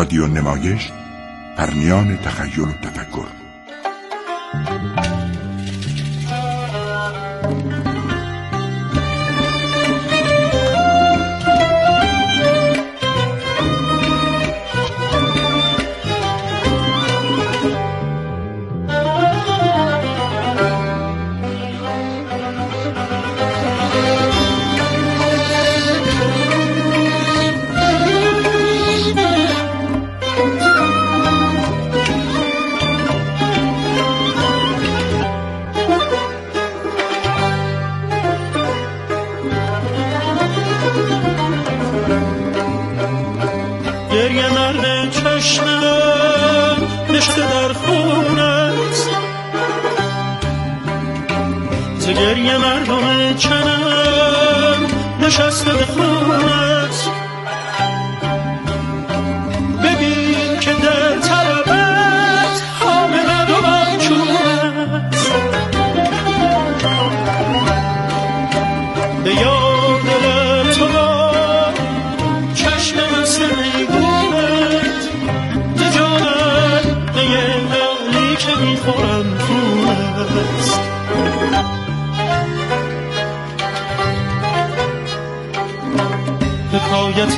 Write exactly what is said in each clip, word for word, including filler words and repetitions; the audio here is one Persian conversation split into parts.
رادیو نمایش، پرنیان تخیل و تفکر. گریه مرد چشمم نشسته در خونت، ز گریه مردم چنم نشسته در خونت. ببین که در طلبت حامل و مچونت، به یاد دل تو با چشم مست میگونت، ز جانت نیلی که میخورم خونت. حکایت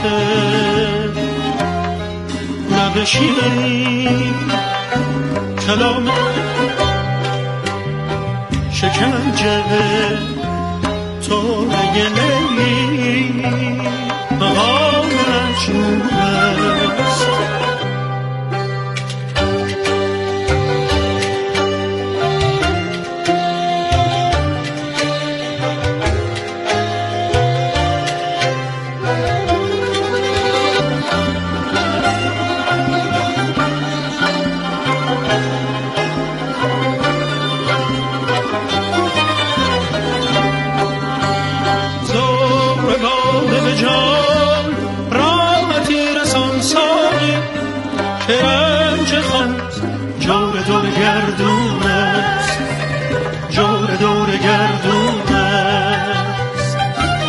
لب شیرین، کلام شکنجه تو لیلی، مقام مجنون است. جور دور گردون است، جور دور گردون است.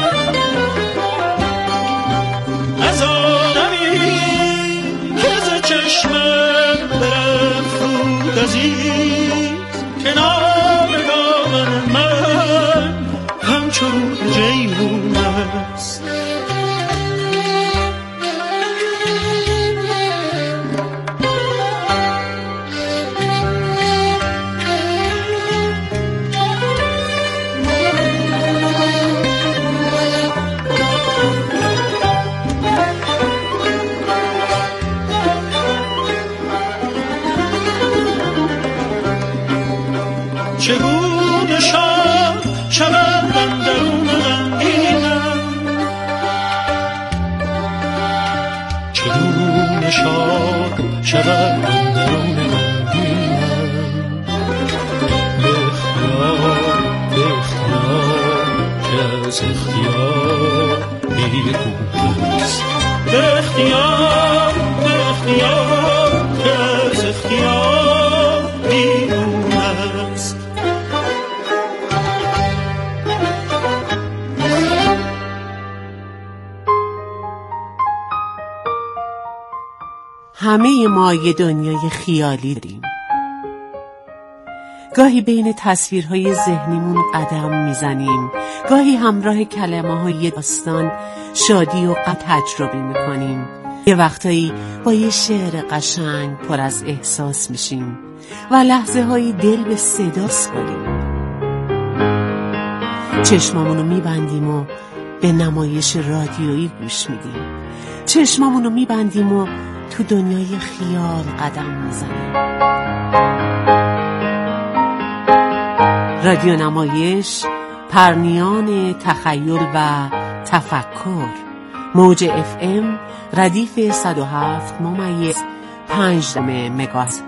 از آدمی که ز چشمم برفت عزیز، کنار دامن من همچون جیحون است. چگونه شاد شود اندرون غمگینم، چگونه شاد شود اندرون غمگینم. به اختیار به اختیار که از اختیار بیرون است، به اختیار به اختیار که از اختیار بیرون است. همه ما یه دنیای خیالی داریم. گاهی بین تصویرهای ذهنیمون قدم میزنیم، گاهی همراه کلمه‌های داستان شادی و غم تجربه میکنیم. یه وقتایی با یه شعر قشنگ پر از احساس میشیم و لحظه های دل به صدا سپاریم. چشمامونو میبندیم و به نمایش رادیویی گوش میدیم. چشمامونو میبندیم و تو دنیای خیال قدم میزنیم. رادیو نمایش، پرنیان تخیل و تفکر. موج اف ام ردیف صد و هفت ممیز پنج مگاهرتز.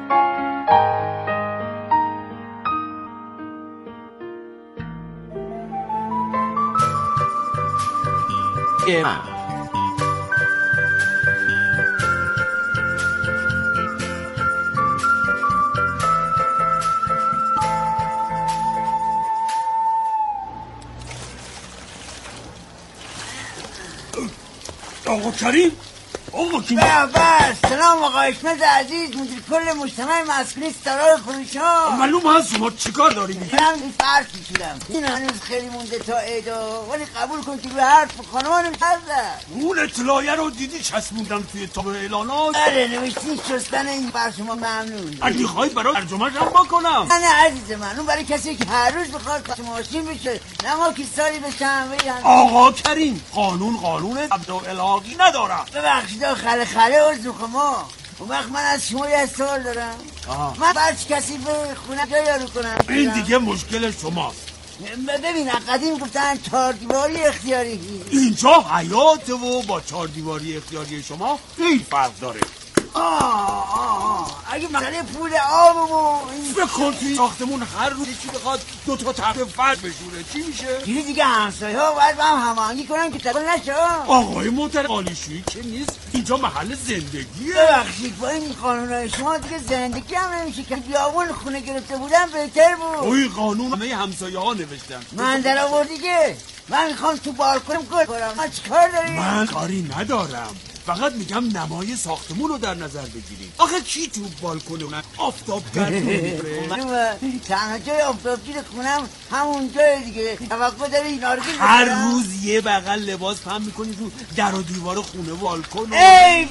آقا کریم، آقا کریم، بس سلام آقا حکمت عزیز مدیر کل مجتمع مسکونی ستاره فروشان. معلوم هست شما چیکار داری میگی؟ من این فرض میشیدم این هنوز خیلی مونده تا عیدا، ولی قبول کن که به حرف خانمانم هستن. اون اطلاعیه رو دیدی چسبوندم توی تاب اعلانات؟ بله نوشتین شستن این بر شما ممنون. اگه میخواید برای ترجمه‌ش هم بکنم. نه نه عزیز من، اون برای کسی که هر روز بخواد ماشین بشه، نه ما که سالی بشم. آقا کریم قانون قانون ابد و الحاقی ندارم. ببخشید خاله خاله عذر ما. اون وقت من از شما یه سوال دارم. آه. من برچ کسی به خونه جا یارو کنم. این دیگه مشکل شماست. ببین قدیم گفتن چهار دیواری اختیاری. اینجا حیاته و با چهار دیواری اختیاری شما خیلی فرق داره. آه آه آه اگه مسئله پول آب و فکر کن توی ساختمون هر روز یکی بخواد دو تا تخت فرد بشوره چی میشه؟ چیزی دیگه همسایه ها باید با هم هماهنگی کنن که تبدیل نشه. آقای محترم قالیشویی که نیست، اینجا محل زندگیه. ببخشید با این قانونای شما دیگه زندگی هم نمیشه که بیابون خونه گرفته بودن بهتر بود. اوی قانون همه همسایه ها نوشتن. من در آوردی که من میخوام تو بالکنم کار کنم. من چیکار داری؟ من کاری ندارم، فقط میگم نمای ساختمون رو در نظر بگیریم. آخه کی تو بالکن آفتابگرد میره؟ معلومه تنها جای آفتابگیر خونم همون جای دیگه. توقع داری اینا رو هر روز یه بغل لباس پهن میکنی تو در و دیوار خونه بالکن. ای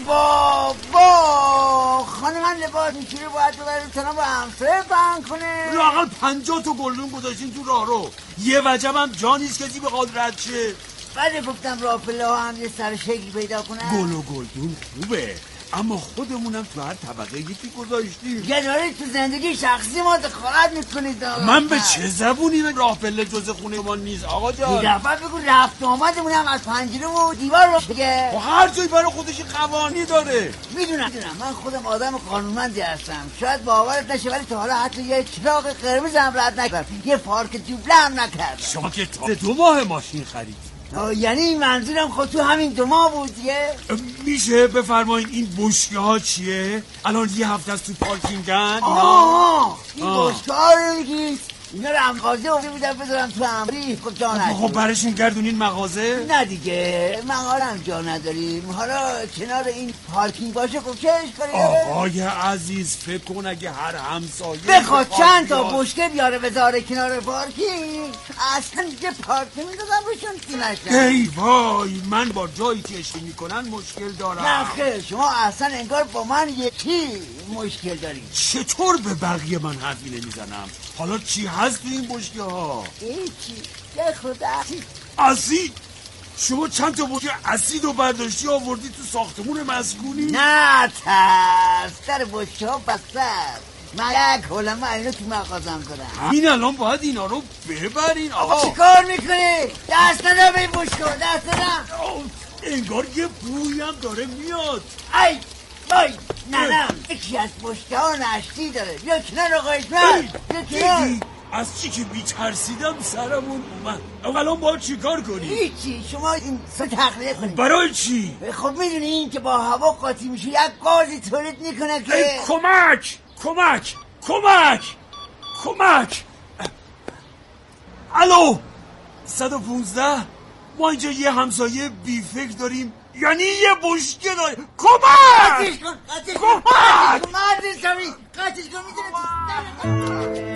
بابا خانم من لباس میشوره باید ببریم تنها با همسایه پهن کنه. لااقل پنجاه تا گلدون گذاشتین تو راه رو. یه وجب هم جا نیست کسی بخواد رد شه. بعد گفتم راه پله ها هم یه سر شکل پیدا کنن. گل و گلدون خوبه، اما خودمونم تو هر طبقه یکی گذاشتیم. یه داره تو زندگی شخصی ما دخالت میکنید. من به چه زبونی به راه پله جز خونه ما نیست آقا جان؟ یه دفعه بگو رفت آمدمونم از پنجره و دیوار رو بگه. هر جایی برای خودش قوانینی داره. میدونم میدونم من خودم آدم قانونمندی هستم، شاید باورت نشه ولی تا حالا حتی یه چراغ قرمز هم رد نکردم، یه پارک دوبله هم نکردم. شما که تا دو ماه ماشین خرید. یعنی منظورم خود تو همین دو ماه بود دیگه. میشه بفرمایید این بشکه ها چیه؟ الان یه هفته از تو پارکینگن. آه این بشکه ها رو میگید؟ اینا رو مغازه اونده بودم بذارم تو امری. خب جا نداریم. خب برشون گردونین مغازه؟ نه دیگه مغازه هم جا نداریم. حالا کنار این پارکینگ باشه خب چه اشکالی داره؟ آقای عزیز فکر کن اگه هر همسایه بخواد چند تا بشکه بیاره بذاره کنار پارکینگ، اصلا دیگه پارکینگ میدادم روشون تی نشن. ای وای من با جایی که اشتی میکنن مشکل دارم. نه خیر شما اصلا انگار با من یکی مشکل دارید. چطور به بقیه من حرفی نمیزنم؟ حالا چی هست تو این بشکه ها؟ هیچی یه خود اسید. اسید؟ شما چند تا بشکه اسید و برداشتی آوردی تو ساختمون مسکونی؟ نه ترس در بشکه ها بستر. من یک حلمه اینو تو مغازم دارم. این الان باید اینا رو ببرین. آقا چی کار میکنی؟ دست نده به این بشکه ها دست نده. انگار یه بویی هم داره میاد. ای وای ننم یکی از بشکه ها نشتی داره. بیا کنار آقای من. بیا کنار. از چی که میترسیدم سرمون اومد. اولا باید چی کار کنی؟ هیچی شما این سو تخلیه کنید. برای چی؟ خب میدونی این که با هوا قاطی میشه یک گازی تولید میکنه که ای کمک کمک کمک کمک. الو صد و پونزده ما اینجا یه همسایه بی فکر داریم، یعنی یه بشکه داریم. کمک قطعش کن قطعش کن کمک قطعش کن قطعش کن میدونه.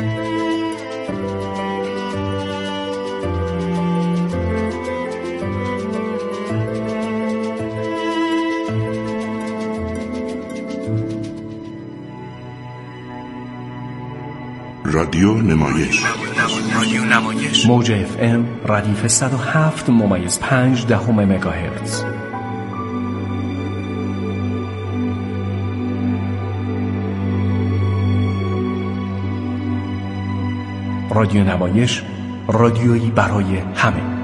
رادیو نمایش رادیو نمایش موج اف ام ردیف صد و هفت ممیز پنج دهم مگاهرتز. رادیو نمایش، رادیویی برای همه.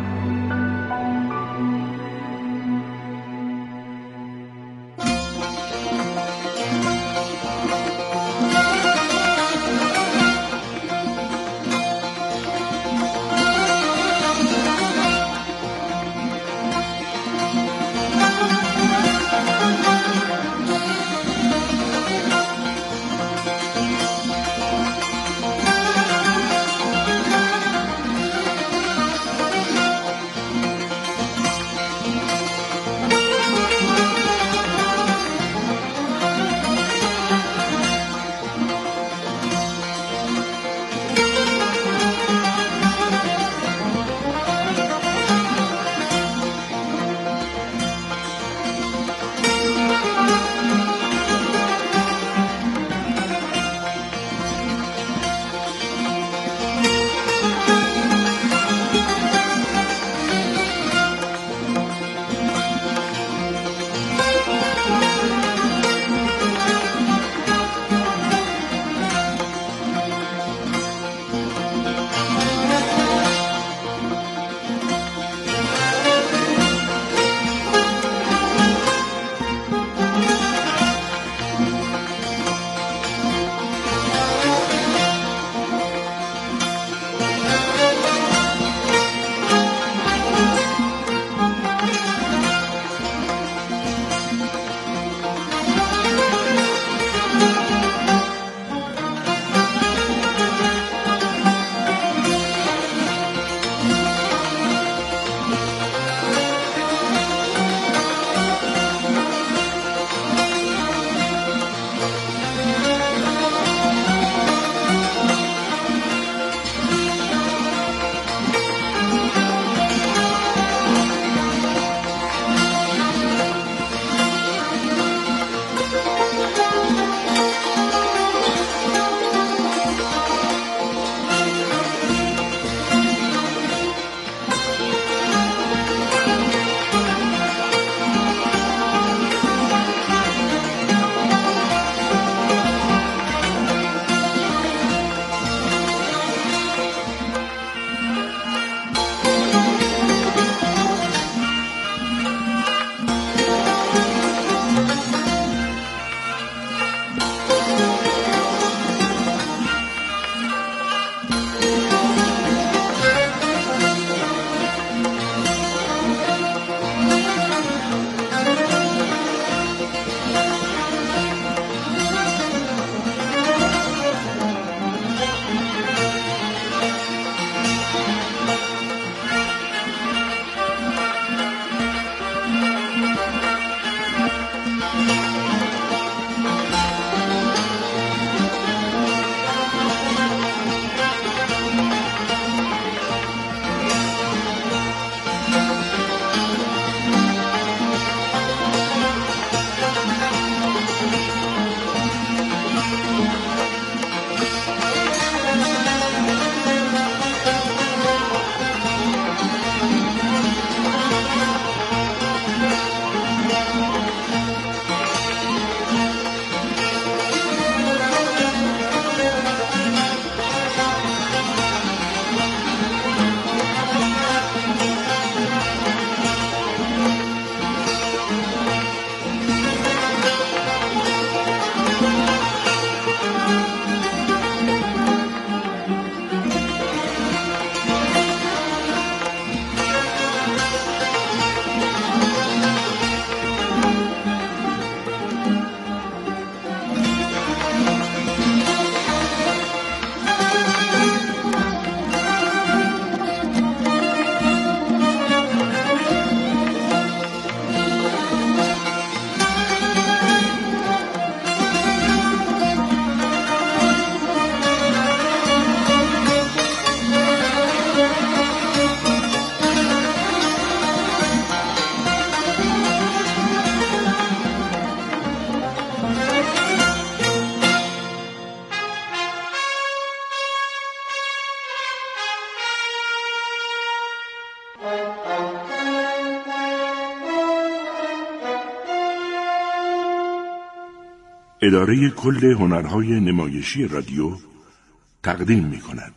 اداره کل هنرهای نمایشی رادیو تقدیم می کند.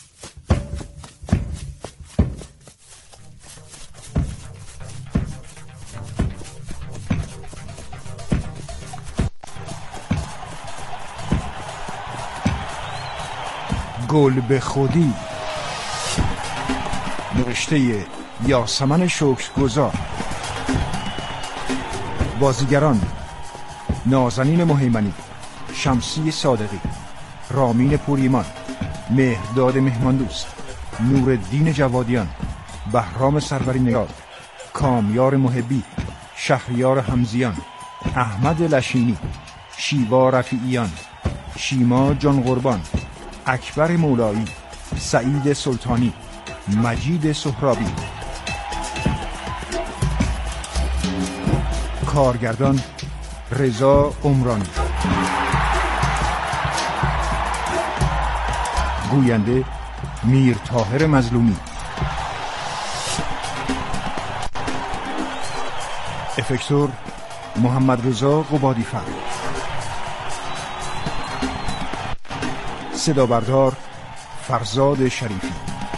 گل به خودی، نوشته یاسمن شکرگزار. بازیگران: نازنین مهیمنی، شمسی صادقی، رامین پوریمان، مهرداد مهماندوست، نورالدین جوادیان، بهرام سروری نگار، کامیار محبی، شهریار حمزیان، احمد لشینی، شیوا رفیعیان، شیما جان قربان، اکبر مولایی، سعید سلطانی، مجید سهرابی. کارگردان: رضا عمرانی. گوینده: میر طاهر مظلومی. افکتور: محمد رضا قبادی فر. صدا بردار: فرزاد شریفی.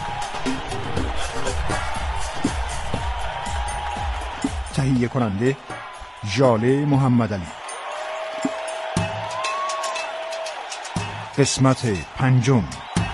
تهیه کننده: ژاله محمدعلی. قسمت پنجم.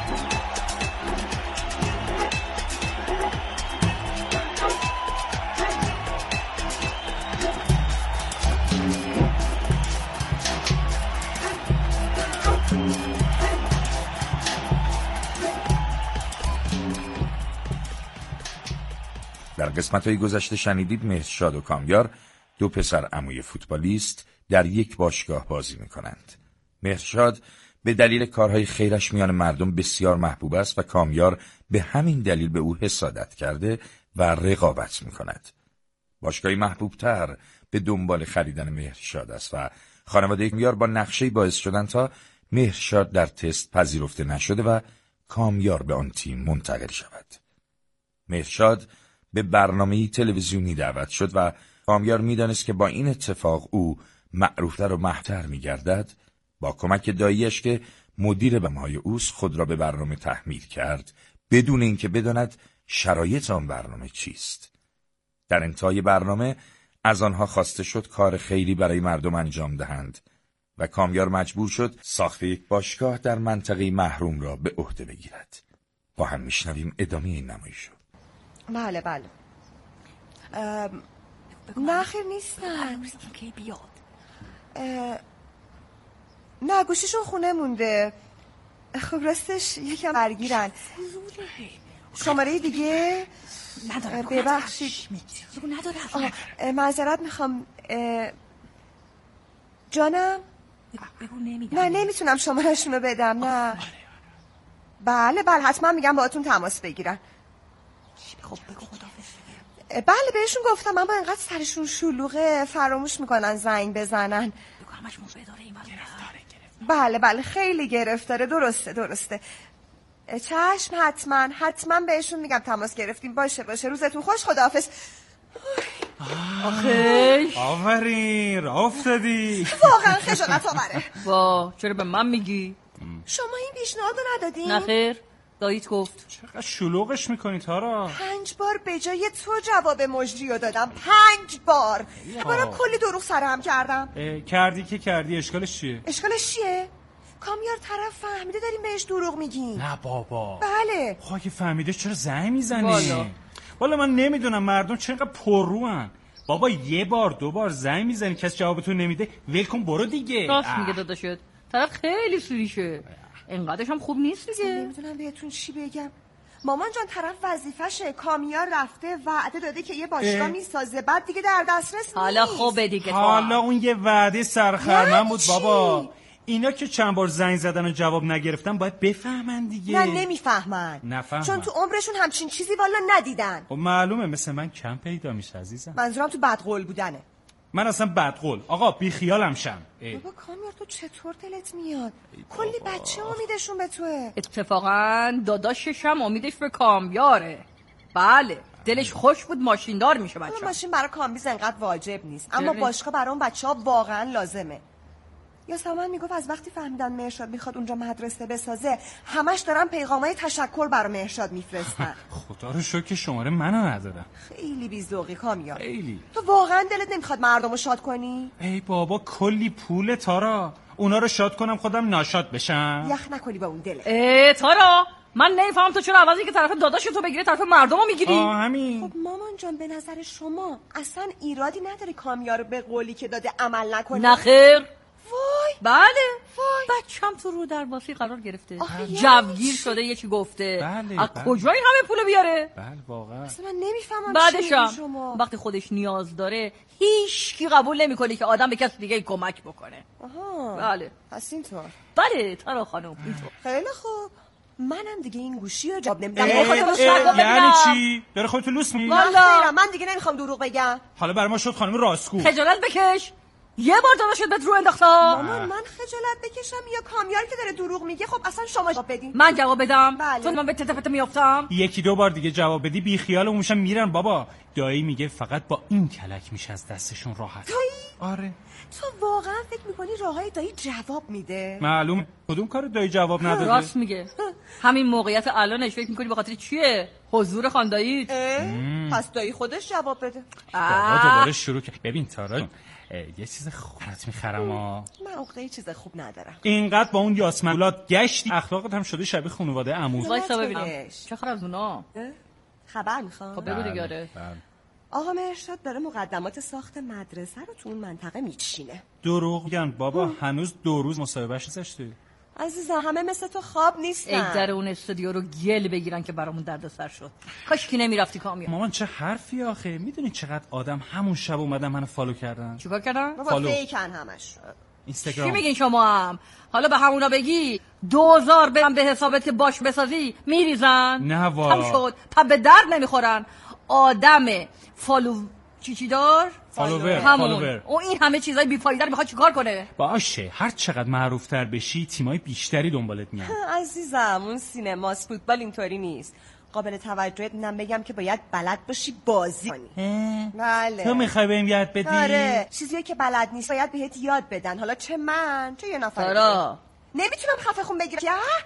در قسمت‌های گذشته شنیدید مهرشاد و کامیار، دو پسر عموی فوتبالیست، در یک باشگاه بازی می‌کنند. مهرشاد به دلیل کارهای خیرش میان مردم بسیار محبوب است و کامیار به همین دلیل به او حسادت کرده و رقابت می‌کند. باشگاهی محبوب‌تر به دنبال خریدن مهرشاد است و خانواده کامیار با نقشه‌ای باعث شدن تا مهرشاد در تست پذیرفته نشده و کامیار به آن تیم منتقل شود. مهرشاد به برنامه‌ای تلویزیونی دعوت شد و کامیار می‌دانست که با این اتفاق او معروفتر و محبوب‌تر می‌گردد. با کمک داییش که مدیر برنامه‌های اوست خود را به برنامه تحمیل کرد بدون اینکه بداند شرایط آن برنامه چیست. در انتهای برنامه از آنها خواسته شد کار خیری برای مردم انجام دهند و کامیار مجبور شد ساخت یک باشگاه در منطقه محروم را به عهده بگیرد. با هم میشنویم ادامه این نمایش. بله بله. نه خیر نیستن. کی بیاد؟ نه گوشیشون خونه مونده. خب راستش یکم درگیرن. شماره دیگه ندارم. ببخشید ندارم. معذرت میخوام. جانم بگو نمیدم. نه نمیتونم شمارهشون رو بدم. نه بله بله حتما میگم باهاتون تماس بگیرن. خب بگو خداحافظ. بله بهشون گفتم اما انقدر سرشون شلوغه فراموش میکنن زنگ بزنن. بگو همش موبداره این گرفتاره. بله بله خیلی گرفتاره. درسته درسته. چشم حتما حتما بهشون میگم تماس گرفتیم. باشه باشه روزتون خوش. خداحافظ. آخه آفرین راه افتادی. واقعا خجالت آوره. وا چرا به من میگی؟ شما این پیشنهادو ندادین؟ نه خیر داییت گفت. چقدر شلوغش میکنی تارا؟ پنج بار به جای تو جواب مجریو دادم. پنج بار. منم کلی دروغ سرهم کردم. کردی که کردی. اشکالش چیه؟ اشکالش چیه؟ کامیار طرف فهمیده داریم بهش دروغ میگیم. نه بابا. بله. خب اگه فهمیده چرا زنگ میزنی؟ والا والا من نمیدونم مردم چقدر پرروان. بابا یه بار دو بار زنگ میزنی کسی جوابتو نمیده ول کن برو دیگه. راست میگه داداشت. طرف خیلی سوریشه. اینقدرش هم خوب نیست دیگه. نمیدونم بهتون چی بگم. مامان جان طرف وظیفشه. کامیار رفته وعده داده که یه باشگاه میسازه بعد دیگه در دسترس نیست. حالا خوبه دیگه. حالا اون یه وعده سرخرمن بود بابا. اینا که چند بار زنگ زدن و جواب نگرفتن باید بفهمن دیگه. نه نمیفهمن. نفهمن. چون تو عمرشون همچین چیزی والا ندیدن. خب معلومه مثل من کم پیدا میشه عزیزم. منظورم تو بدقول بودنه. من اصلا بدقول. آقا بی خیالم شم. بابا کامیار تو چطور دلت میاد؟ کلی بچه امیدشون به توه. اتفاقا داداشش هم امیدش به کامیاره. بله دلش خوش بود ماشیندار میشه بچه. ماشین برای کامبیز انقدر واجب نیست اما باشگاه برای اون بچه ها واقعا لازمه. یاسمن میگفت از وقتی فهمیدن مهرشاد میخواد اونجا مدرسه بسازه همش دارن پیغامای تشکر برای مهرشاد میفرستن. خدا رو شکر که شماره منو ندادم. خیلی بی‌ذوقی کامیار. خیلی. تو واقعا دلت نمیخواد مردمو شاد کنی؟ ای بابا کلی پول تارا، اونا رو شاد کنم خودم ناشاد بشم. یخ نکنی با اون دلت. ای تارا من نمیفهم تو چرا عوضی که طرف داداشو تو بگیری طرف مردمو میگیری؟ آه همین. خب مامان جان به نظر شما اصلا ایرادی نداره کامیار به قولی که داده عمل نکنه؟ نخیر. وای بله وای بچم تو رو در باسی قرار گرفته، آخه جوگیر شده یکی گفته. بله از بله. کجای همه پولو بیاره؟ بله واقعا. اصلا من نمیفهمم بعدشم شما وقتی خودش نیاز داره هیچ کی قبول نمیکنه که آدم به کسی دیگه کمک بکنه. آها بله پس اینطور. بله تارا خانم اینطور. خیلی خوب منم دیگه این گوشی رو جواب نمیدم. یعنی چی؟ داره خودتو لوس میگی؟ والا من دیگه نمیخوام دروغ بگم. حالا برای ما شد خانم راستگو. خجالت بکش. یه بار داداشت بهت رو انداختا. مامان من خجالت بکشم یا کامیار که داره دروغ میگه؟ خب اصلا شما جواب بدین. من جواب بدم؟ بله. چون من به تته پته میافتم. یکی دو بار دیگه جواب بدی بی خیال اونشم میرن بابا. دایی میگه فقط با این کلک میشه از دستشون راحت. دایی؟ آره. تو واقعا فکر میکنی راههای دایی جواب میده؟ معلوم. کدوم کار دایی جواب نداده؟ راست میگه. همین موقعیت الانش فکر میکنی به خاطر چیه؟ حضور خانداییت. پس دایی خودش جواب بده. بابا دوباره شروع کرد. ببین تارا یه چیز خوب برات میخرم ها. من عقده چیز خوب ندارم. اینقدر با اون یاسمنولات گشتی اخلاقت هم شده شبیه خانواده عمو. وایسا ببینم چه خبر از اونا؟ خبر میخوام. خب بگو دیگه. آره آقا مهرشاد داره مقدمات ساخت مدرسه رو تو اون منطقه میچینه. دروغ میگن بابا. هنوز دو روز مصاحبهش نذاشته. عزیزم همه مثل تو خواب نیستن. ای در اون استودیو رو گل بگیرن که برامون دردسر شد. کاش کی نمیرفتی کامیار. مامان چه حرفی آخه؟ میدونی چقدر آدم همون شب اومدن منو فالو کردن؟ چیکار کردن؟ بابا فیکن همش. اینستاگرام. چی میگین شما هم؟ حالا به همونا بگی دوزار برم به حسابت که باش بسازی میریزن؟ نه وا. هم شد. پس به درد نمیخورن. آدم فالو چی چی دار؟ فالوور. همون. فالوور. او این همه چیزای بیفایده رو میخواد چیکار کنه؟ باشه هر چقدر معروفتر بشی تیمای بیشتری دنبالت میان. عزیزم اون سینماست، فوتبال اینطوری نیست. قابل توجهت اینم بگم که باید بلد باشی بازی کنی. بله. تو میخوای بهم یاد بدی؟ آره. چیزی که بلد نیست باید بهت یاد بدن. حالا چه من چه یه نفر دیگه. نمیتونم خفه خون بگیرم.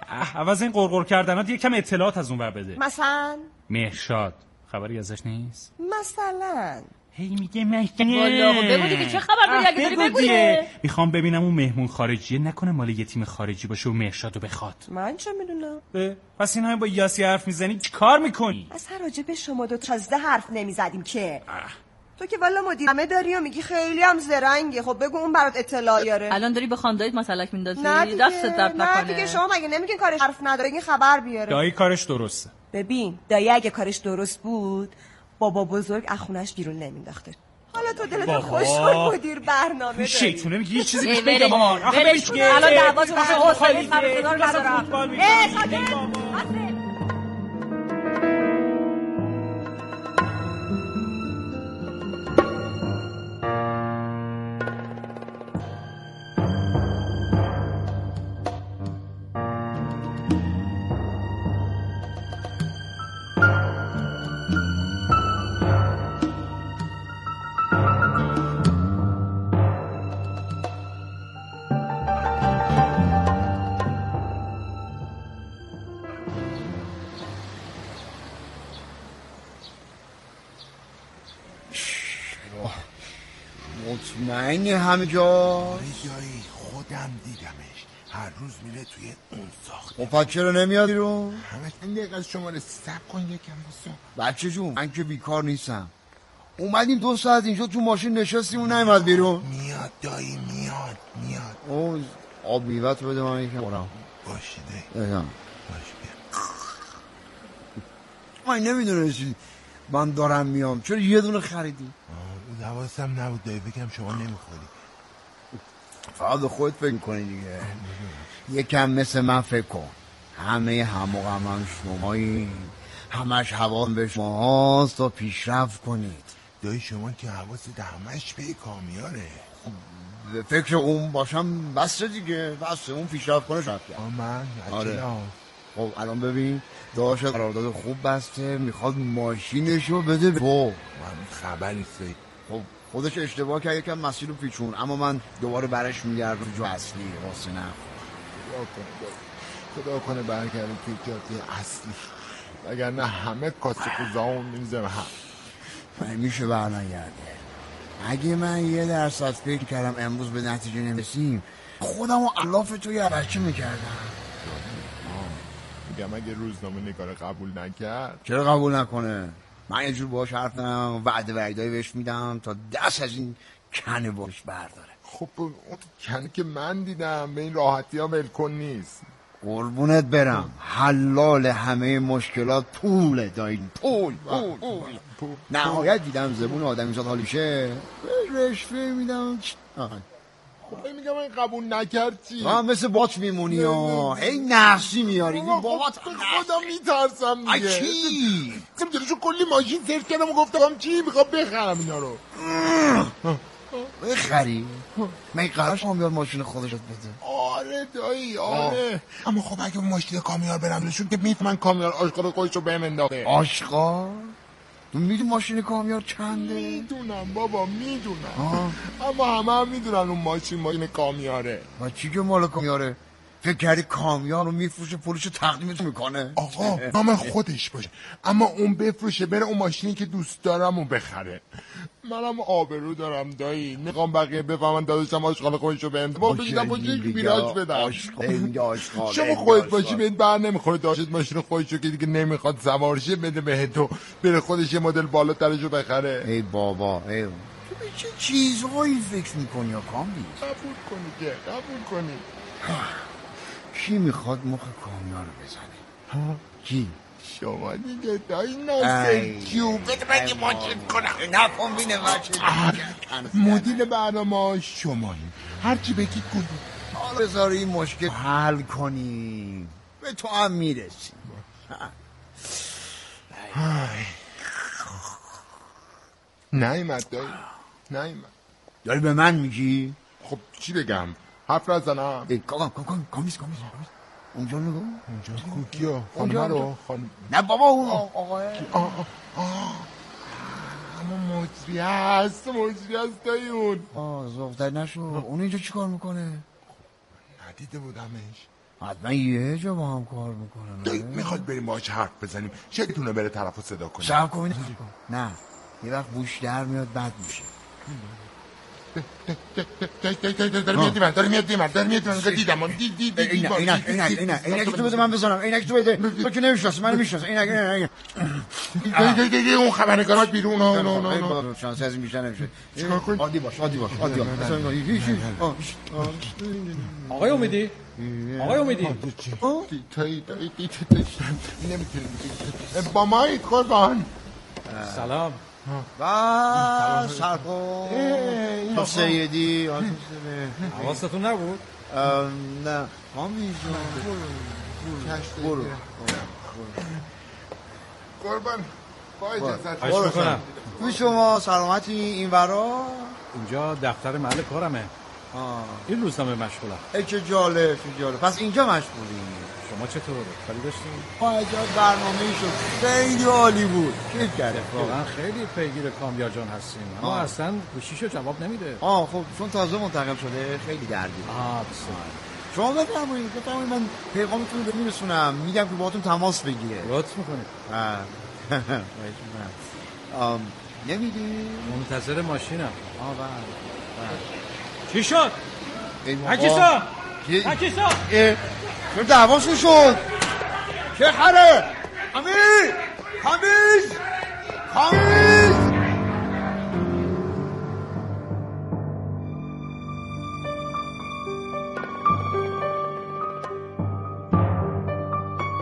عوض این قرقر کردنات یکم اطلاعات از اون ور بده. مثلا مهرشاد خبری ازش نیست؟ مثلا هی میگه مهکنه. والا خب بگو دیگه چه خبر داری اگه داری بگو دیگه. میخوام ببینم اون مهمون خارجیه نکنه مال یه تیم خارجی باشه و مهرشادو بخواد. من چه میدونم؟ پس این همه با یاسی حرف میزنی چیکار میکنی؟ اصلا راجع به شما دو تازه حرف نمیزدیم که. اه. تو که والا مدیر همه داری و میگی خیلی هم زرنگه. خب بگو اون برات اطلاع یاره. الان داری به خاندایت مسئلهک میندازی؟ دستت درد نکنه. نه دیگه شما مگه نمیگین کارش حرف نداره این خبر بیاره. دایی کارش درسته. ببین دایی اگه کارش درست بود بابا بزرگ از خونش بیرون نمینداخته. حالا تو دلت خوش کن مدیر برنامه داری. شیطونه میگی یه چیزی پیش بگم مامان. آخه ببین چیه؟ الان دعواتون واسه حوصله خبردار ندارم. ای ساکت. مطمئنی همه جا؟ جایی خودم دیدمش هر روز میره توی اون ساخت. خب چرا نمیاد بیرون؟ همه این دقیقه از شماره سب کن یکم بسا. بچه جون من که بیکار نیستم. اومدیم دو ساعت اینجا تو ماشین نشستیم و نیومد بیرون. میاد دایی میاد میاد. اون آب میوه تو بده من یکم برم. باشیده بگم باش بیا. من نمیدونستی من دارم میام چرا یه دونه خریدی؟ حواسم نبود دایی بگم شما نمیخوری. فقط به خودت فکر کنی دیگه. یکم مثل من فکر کن. همه هم و غم هم شمایی. همش حواسم به شما هاست تا پیشرفت کنید. دایی شما که حواست همش به کامیاره. به فکر اون باشم بسته دیگه. بسته اون پیشرفت کنه شد. من آره. خب الان ببین داشت قرارداد خوب بسته میخواد ماشینشو بده به تو. من خبری سی. خب خودش اشتباه کرد یکم مسیر رو پیچون، اما من دوباره برش میگردم جو اصلی واسه نه. خدا کنه برگردیم توی جاده اصلی، وگرنه همه کاسه کوزامون میریزه هم. میشه برنگرده. اگه من یه درصد فکر کردم امروز به نتیجه نمیرسیم خودمو علاف توی بچه میکردم. میگم اگه روزنامه نگار قبول نکرد. چرا قبول نکنه؟ من یه جور باهاش حرف دارم، وعده وعده‌ای بهش میدم تا دست از این کنه باش برداره. خب اون کنه که من دیدم به این راحتی ها ولکن نیست. قربونت برم، حلال همه مشکلات پوله داین. پول پول پول پول. نهایت دیدم زبون آدمی زاد حالیشه بهش رشوه میدم. خب میگم این قبول نکرد چی؟ من مثل بات میمونی ها، هی نقشی میاری بابات. خدا میترسم دیگه. چی؟ نمیدونشون کلی ماشین سرچ کردم و گفتم چی میخوام بخرم اینا رو. بخری؟ من قرار کامیار ماشین خودشت بده. آره دایی آره. اما خب اگه ماشین کامیار برم نشون که میفهمن کامیار آشقال خودشو بهم انداخته. آشقال؟ تو میدونی ماشین کامیار چنده؟ میدونم بابا میدونم، اما همه هم میدونن اون ماشین ماشین کامیاره. و چی که مال کامیاره؟ فکر کردی کامیار رو میفروشه پولشو تقدیمت میکنه؟ آقا نام خودش باشه، اما اون بفروشه بره اون ماشینی که دوست دارم اون بخره. منم آبرو دارم دایی، میخوام بقیه بفهمن داداشم آشغال خودشو بند با بگیدم با یک بیراج بدم. شما خودت باشی بهت بر نمیخوره داشت ماشین خودشو که دیگه نمیخواد سوارشه بده به تو بره خودش یه مدل بالاترشو بخره. ای بابا ای تو به چه چیزهایی فکر میکنی یا کامبی؟ قبول کنی که قبول کنی. کی میخواد مخ کامیار رو بزنه؟ ها؟ کی؟ شما دیگه دایی ناسه کیو بده من یه ماشین کنم. نکن بینه بچه مدیر برنامه شمایی، هرچی بگید گوید. حالا بذار این مشکل حل کنیم، به تو هم میرسیم. نیمد دایی نیمد. داری به من میگی؟ خب چی بگم؟ حرف نزنم. ای کام کام کام کامیز کامیز اونجا نگو. اونجا کوکیو خانم رو خانم. نه بابا اون آقاه. اما مجری هست مجری هست دایی اون. آه زفتر نشو. اون اینجا چی کار میکنه؟ ندیده بودمش. حتما یه جا با هم کار میکنه. دایی میخواد بریم باهاش حرف بزنیم، شکتونه بره طرف رو صدا کنیم. صبر کن. نه یه وقت بوش در میاد بد میشه. داره میاد دیمن داره میاد دیمن داره میاد دیمن دیدم اون دید دید اینک اینک اینک اینک اینک تو بده من بزنم. اینک تو بده تو که نمیشناسی منو میشناسی. اینک اینک اینک اون خبرنگارات بیرون. نه نه نه شانس از این بیشتر نمیشه. چیکار کنی؟ عادی باش عادی باش عادی باش. آقای امیدی آقای امیدی تایی تایی نمیتونی با مایی قربان. سلام. با سرکن تو سیدی حواستون نبود؟ نه کامی جون برو قربان با اجازت خواهش میکنم. توی شما سلامتی این ورا؟ اینجا دفتر محل کارمه. این روزنامه مشغولم. ای چه جالب چه جالب. پس اینجا مشغولی. شما چطور؟ خالی داشتین؟ عجب برنامه‌ای شد، خیلی عالی بود. کیف کرده. واقعا خیلی پیگیر کامیار جان هستیم، اما اصلا گوشیشو جواب نمیده. آه خب چون تازه منتقل شده خیلی درگیره. آه بسیار. شما بفرمایید بفرمایید من پیغامتون رو میرسونم، میگم که باهاتون تماس بگیره. لطف میکنید. آه نمیدی؟ منتظر ماشینم. آه بله. چی شد؟ حکیسا حکیسا چرا دعواشون شد؟ چه خره؟ امیر